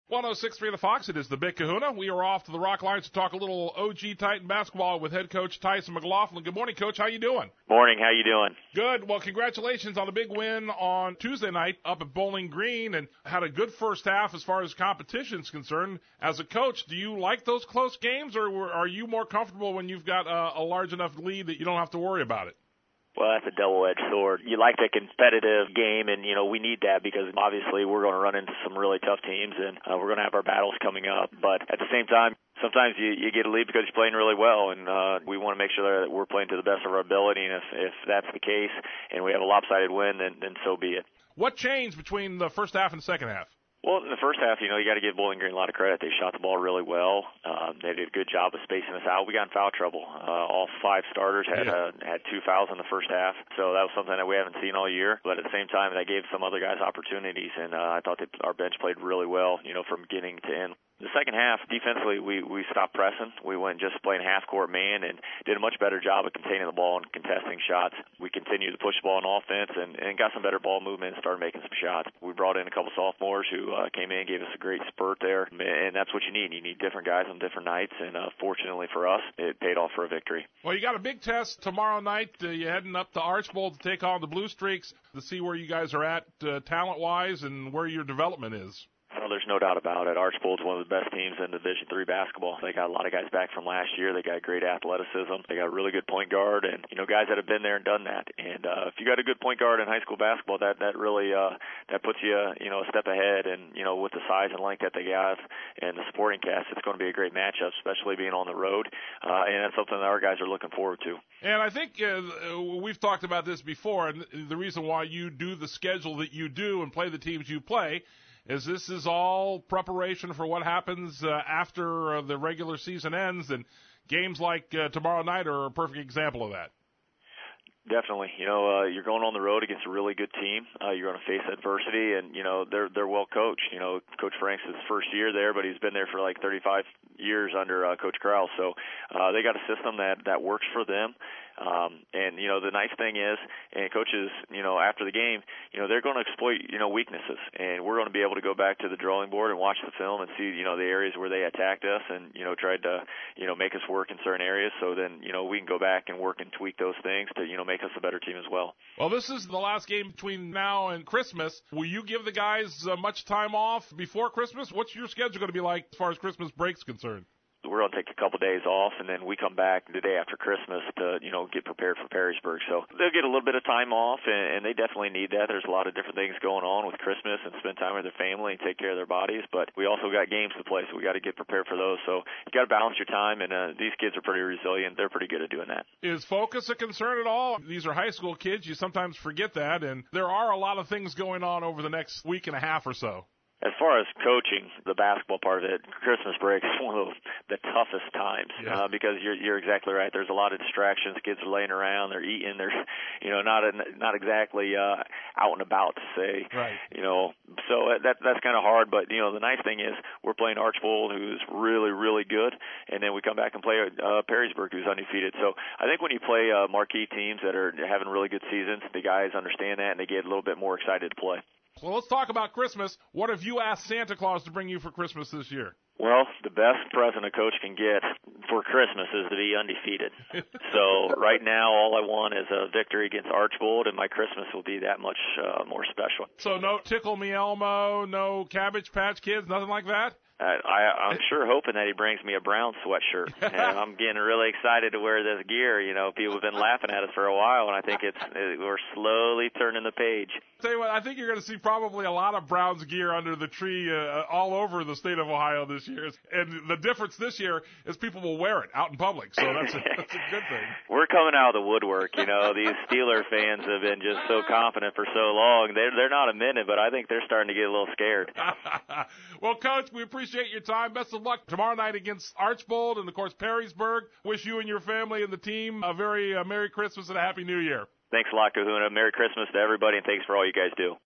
106.3 The Fox, it is the Big Kahuna. We are off to the Rock Lines to talk a little OG Titan basketball with head coach Tyson McLaughlin. Good morning, Coach. How you doing? Morning. How you doing? Good. Well, congratulations on a big win on Tuesday night up at Bowling Green, and had a good first half as far as competition is concerned. As a coach, do you like those close games, or are you more comfortable when you've got a large enough lead that you don't have to worry about it? Well, that's a double-edged sword. You like the competitive game, and, we need that because obviously we're going to run into some really tough teams, and we're going to have our battles coming up. But at the same time, sometimes you get a lead because you're playing really well, and we want to make sure that we're playing to the best of our ability. And if that's the case and we have a lopsided win, then so be it. What changed between the first half and the second half? Well, in the first half, you got to give Bowling Green a lot of credit. They shot the ball really well. They did a good job of spacing us out. We got in foul trouble. All five starters had 2 fouls in the first half, so that was something that we haven't seen all year. But at the same time, that gave some other guys opportunities, and I thought that our bench played really well, from beginning to end. The second half, defensively, we stopped pressing. We went just playing half-court man and did a much better job of containing the ball and contesting shots. We continued to push the ball on offense and got some better ball movement and started making some shots. We brought in a couple sophomores who came in and gave us a great spurt there, and that's what you need. You need different guys on different nights, and fortunately for us, it paid off for a victory. Well, you got a big test tomorrow night. You're heading up to Archbold to take on the Blue Streaks to see where you guys are at talent-wise and where your development is. Well, there's no doubt about it. Archbold's one of the best teams in Division III basketball. They got a lot of guys back from last year. They got great athleticism. They got a really good point guard, and guys that have been there and done that. And if you got a good point guard in high school basketball, that really that puts you a step ahead. And with the size and length that they have and the supporting cast, it's going to be a great matchup, especially being on the road. And that's something that our guys are looking forward to. And I think we've talked about this before, and the reason why you do the schedule that you do and play the teams you play is this is all preparation for what happens after the regular season ends, and games like tomorrow night are a perfect example of that. Definitely. You're going on the road against a really good team. You're going to face adversity, and, they're well coached. Coach Frank's his first year there, but he's been there for like 35 years under Coach Krause. So they got a system that works for them. And the nice thing is, and coaches, after the game, they're going to exploit, weaknesses. And we're going to be able to go back to the drawing board and watch the film and see, the areas where they attacked us and, tried to, make us work in certain areas. So then, we can go back and work and tweak those things to, make us a better team as well. Well, this is the last game between now and Christmas. Will you give the guys much time off before Christmas? What's your schedule going to be like as far as Christmas break's concerned? We're going to take a couple days off, and then we come back the day after Christmas to, get prepared for Perrysburg. So they'll get a little bit of time off, and they definitely need that. There's a lot of different things going on with Christmas and spend time with their family and take care of their bodies. But we also got games to play, so we got to get prepared for those. So you got to balance your time, and these kids are pretty resilient. They're pretty good at doing that. Is focus a concern at all? These are high school kids. You sometimes forget that, and there are a lot of things going on over the next week and a half or so. As far as coaching, the basketball part of it, Christmas break is one of the toughest times because you're exactly right. There's a lot of distractions. Kids are laying around, they're eating, they're not exactly out and about to say, right. So that's kind of hard. But the nice thing is we're playing Archbold, who's really really good, and then we come back and play Perrysburg, who's undefeated. So I think when you play marquee teams that are having really good seasons, the guys understand that and they get a little bit more excited to play. Well, let's talk about Christmas. What have you asked Santa Claus to bring you for Christmas this year? Well, the best present a coach can get for Christmas is to be undefeated. So right now, all I want is a victory against Archbold, and my Christmas will be that much more special. So no Tickle Me Elmo, no Cabbage Patch Kids, nothing like that? I'm sure hoping that he brings me a brown sweatshirt. And I'm getting really excited to wear this gear. People have been laughing at us for a while, and I think we're slowly turning the page. Tell you what, I think you're going to see probably a lot of Browns gear under the tree all over the state of Ohio this year. And the difference this year is people will wear it out in public, so that's a good thing. We're coming out of the woodwork. These Steeler fans have been just so confident for so long. They're not a minute, but I think they're starting to get a little scared. Well, Coach, we appreciate your time. Best of luck tomorrow night against Archbold and, of course, Perrysburg. Wish you and your family and the team a very Merry Christmas and a Happy New Year. Thanks a lot, Kahuna. Merry Christmas to everybody, and thanks for all you guys do.